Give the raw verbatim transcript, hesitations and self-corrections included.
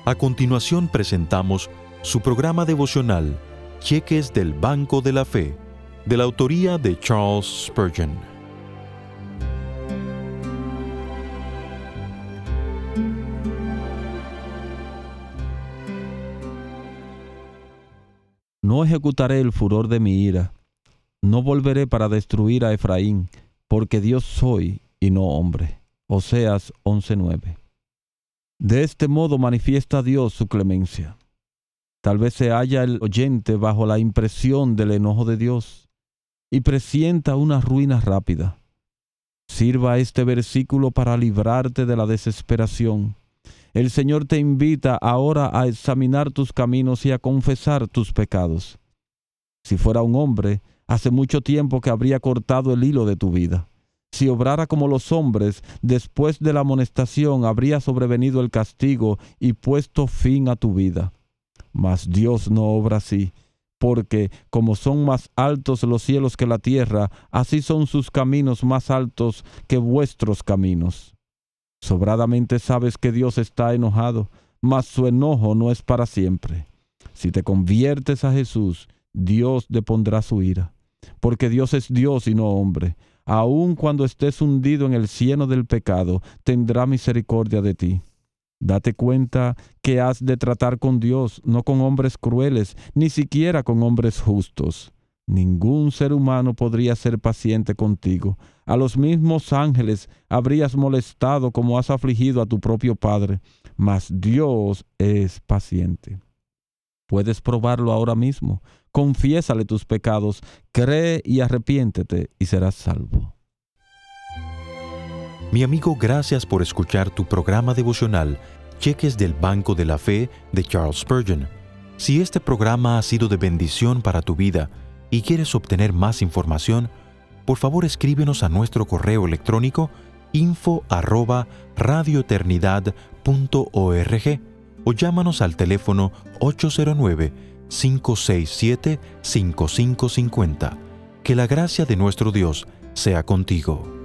A continuación presentamos su programa devocional, Cheques del Banco de la Fe, de la autoría de Charles Spurgeon. No ejecutaré el furor de mi ira, no volveré para destruir a Efraín, porque Dios soy y no hombre. Oseas once nueve. De este modo manifiesta Dios su clemencia. Tal vez se halla el oyente bajo la impresión del enojo de Dios y presienta una ruina rápida. Sirva este versículo para librarte de la desesperación. El Señor te invita ahora a examinar tus caminos y a confesar tus pecados. Si fuera un hombre, hace mucho tiempo que habría cortado el hilo de tu vida. Si obrara como los hombres, después de la amonestación habría sobrevenido el castigo y puesto fin a tu vida. Mas Dios no obra así, porque como son más altos los cielos que la tierra, así son sus caminos más altos que vuestros caminos. Sobradamente sabes que Dios está enojado, mas su enojo no es para siempre. Si te conviertes a Jesús, Dios depondrá su ira, porque Dios es Dios y no hombre. Aun cuando estés hundido en el cieno del pecado, tendrá misericordia de ti. Date cuenta que has de tratar con Dios, no con hombres crueles, ni siquiera con hombres justos. Ningún ser humano podría ser paciente contigo. A los mismos ángeles habrías molestado como has afligido a tu propio Padre, mas Dios es paciente. Puedes probarlo ahora mismo. Confiésale tus pecados, cree y arrepiéntete y serás salvo. Mi amigo, gracias por escuchar tu programa devocional, Cheques del Banco de la Fe de Charles Spurgeon. Si este programa ha sido de bendición para tu vida y quieres obtener más información, por favor escríbenos a nuestro correo electrónico info arroba radioeternidad punto org o llámanos al teléfono ocho cero nueve, cinco seis siete, cinco cinco cinco cero. Que la gracia de nuestro Dios sea contigo.